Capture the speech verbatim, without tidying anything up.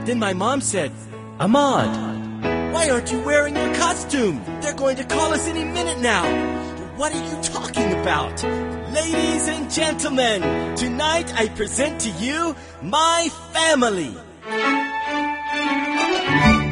Then my mom said, Ahmad, why aren't you wearing your costume? They're going to call us any minute now. What are you talking about? Ladies and gentlemen, tonight I present to you my family.